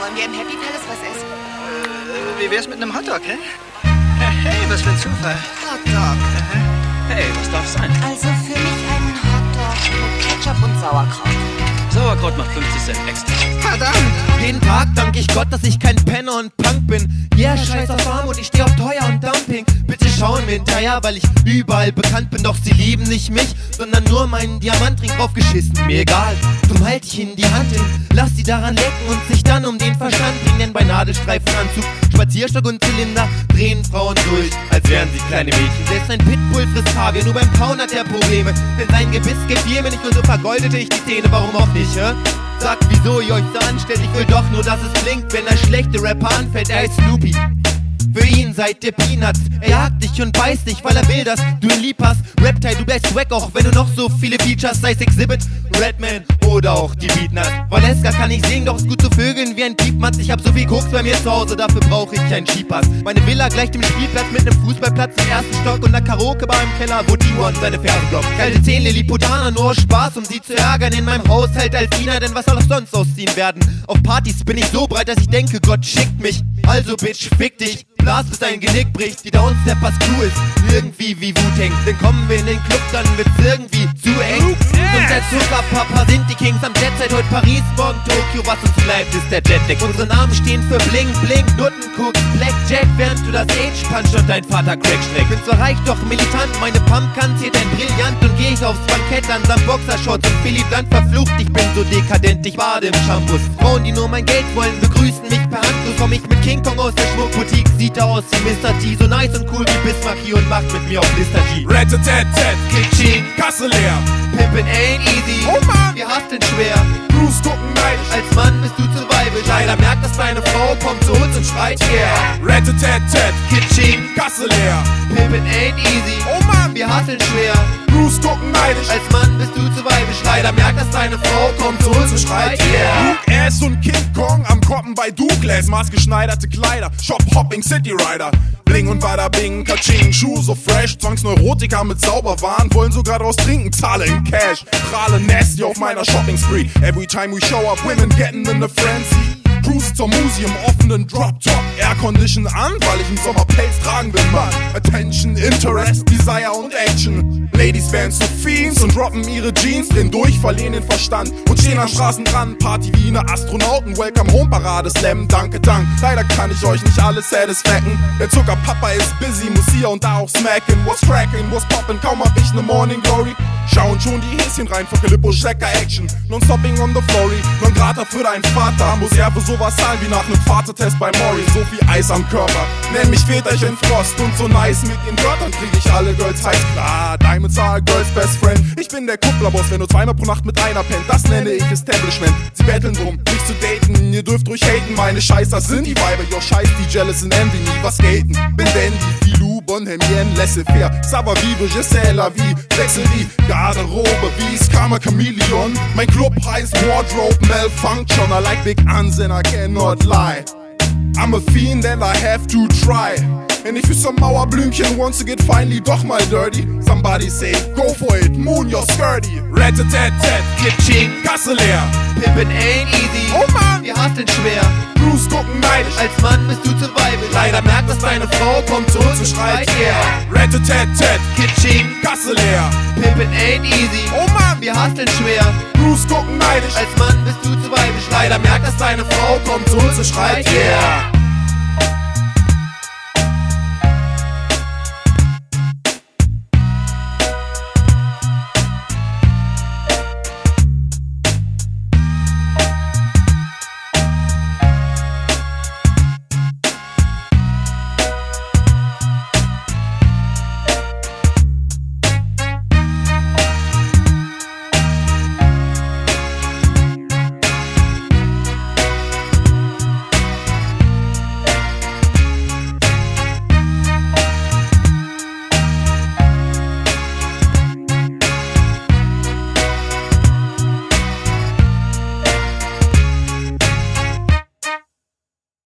Wollen wir im Happy Palace was essen? Wie wär's mit einem Hotdog, hä? Hey, was für ein Zufall. Hotdog. Hey, was darf's sein? Also für mich einen Hotdog mit Ketchup und Sauerkraut. Sauerkraut macht 50 Cent extra. Verdammt! Jeden Tag danke ich Gott, dass ich kein Penner und Punk bin. Yeah, scheiß auf Armut, ich steh auf teuer und Dumping. Bitte schauen mir hinterher, weil ich überall bekannt bin. Doch sie lieben nicht mich, sondern nur meinen Diamantring draufgeschissen. Mir egal, drum halt ich ihnen die Hand hin. Lass sie daran lecken und sich dann um den Verstand bringen. Denn bei Nadelstreifenanzug, Spazierstock und Zylinder drehen Frauen durch, als wären sie kleine Mädchen. Selbst ein Pitbull frisst Kaviar, nur beim Kauen hat er Probleme. Denn sein Gebiss gefiel mir nicht und so vergoldete ich die Zähne. Warum auch nicht, hä? Sagt, wieso ihr euch so anstellt, ich will doch nur, dass es klingt. Wenn der schlechte Rapper anfällt, er ist Snoopy. Für ihn seid ihr Peanuts. Er jagt dich und beißt dich, weil er will, dass du ihn lieb hast. Reptile, du bleibst wack, auch wenn du noch so viele Features, sei es Exhibit, Redman oder auch die Beatnuts. Valeska kann ich singen, doch ist gut zu vögeln wie ein Piepmatz. Ich hab so viel Koks bei mir zu Hause, dafür brauche ich einen Skipass. Meine Villa gleicht dem Spielplatz mit nem Fußballplatz im ersten Stock und einer Karaoke-Bar im Keller, wo T1 seine Ferse blockt. Kalte 10 Lilliputaner, nur Spaß, um sie zu ärgern. In meinem Haushalt als Diener, denn was soll auch sonst ausziehen werden? Auf Partys bin ich so breit, dass ich denke, Gott schickt mich. Also Bitch, fick dich. Blas, bis dein Genick bricht, die Downsteppers Crew ist irgendwie wie Wu-Tang. Denn kommen wir in den Club, dann wird's irgendwie zu eng. Und der Zuckerpapa sind die Kings am Jetset. Heute Paris, morgen Tokio, was uns bleibt ist der Jetlag. Unsere Namen stehen für Bling, Bling, Nuttencook, Blackjack, während du das Age punch und dein Vater Crack schlägt. Bin zwar reich, doch militant, meine Pumpkin zählt ein Brillant. Und geh ich aufs Bankett an seinem Boxershorts und Philipp dann verflucht. Ich bin so dekadent, ich bade im Shampoos. Frauen, die nur mein Geld wollen, begrüßen mich per Hand. So komm ich mit King Kong aus der Schmuckboutique, sieht aus wie Mr. T, so nice und cool wie Bismarck hier und macht mit mir auf Mr. G. Rat-a-tat-tat, Kitchen, Kasse leer. Pimpin' ain't easy, Oh Mann, wir haften schwer. Bruce gucken neidisch. Als Mann bist du zu weibig, leider merkt, dass deine Frau kommt zu uns und schreit, yeah. Rat-a-tat-tat, Kitchen, Kasse leer. Pimpin' ain't easy, Oh Mann, wir hasseln schwer. Bruce gucken neidisch. Als Mann bist du zu weibisch, leider merkt, dass deine Frau kommt zu uns und schreit, yeah. Luke Ass und King Kong am Koppen bei Douglas. Maßgeschneiderte Kleider, Shop-Hopping City Rider. Bling und bada bing, Kaching, Schuhe so fresh. Zwangsneurotiker mit Sauberwaren, wollen sogar draus trinken, zahle in Cash. Prahle nasty auf meiner Shopping-Spree. Every time we show up, women getting in a frenzy. Cruise zum Museum, offenen Drop-Top, Aircondition an, weil ich im Sommer Pelz tragen will, Mann. Attention, Interest, Desire und Action. Ladies werden zu Fiends und droppen ihre Jeans, drehen durch, verlieren den Verstand und stehen am Straßenrand. Party wie eine Astronauten, Welcome Home Parade, Slam, danke, dank. Leider kann ich euch nicht alles satisfacken. Der Zuckerpapa ist busy, muss hier und da auch smacken. What's cracking, what's poppin', kaum hab ich ne Morning Glory. Schauen schon die Häschen rein für Filippo Schecker Action. Non-stopping on the flory, non-grata für deinen Vater. Muss er für sowas zahlen wie nach nem Vatertest bei Maury. So viel Eis am Körper, nenn mich Väterchen Frost. Und so nice mit den Wörtern krieg ich alle Girls heiß. Klar, Diamonds are a girl's best friend. Ich bin der Kupplerboss, wenn du zweimal pro Nacht mit einer pennt. Das nenne ich Establishment. Sie betteln drum, mich zu daten. Ihr dürft ruhig haten, meine Scheißer sind die Weiber. Yo, scheiß die jealous in envy, nie was gaten. Bin Dandy, Filou, Bonhemien, laissez-faire. Ça va vivre, je sais la vie. Wechsel die Garderobe wie Skama Chameleon. Mein Club heißt Wardrobe Malfunction. I like big uns and I cannot lie. I'm a fiend and I have to try. And if you some Mauerblümchen wants to get finally doch mal dirty, somebody say, go for it, moon you're skirty. Rat-a-tat-tat, Kitchen, Kasse leer. Pimpin' ain't easy, Oh Mann, wir hasseln schwer. Bruce gucken neidisch. Als Mann bist du zu weibig, leider merkt, dass deine Frau kommt zu uns und schreit, yeah. Rat-a-tat-tat, Kitchen, Kasse leer. Pimpin' ain't easy, Oh Mann, wir hasseln schwer. Bruce gucken neidisch. Als Mann bist du zu weibig, leider merkt, dass deine Frau kommt zu uns und schreit, yeah.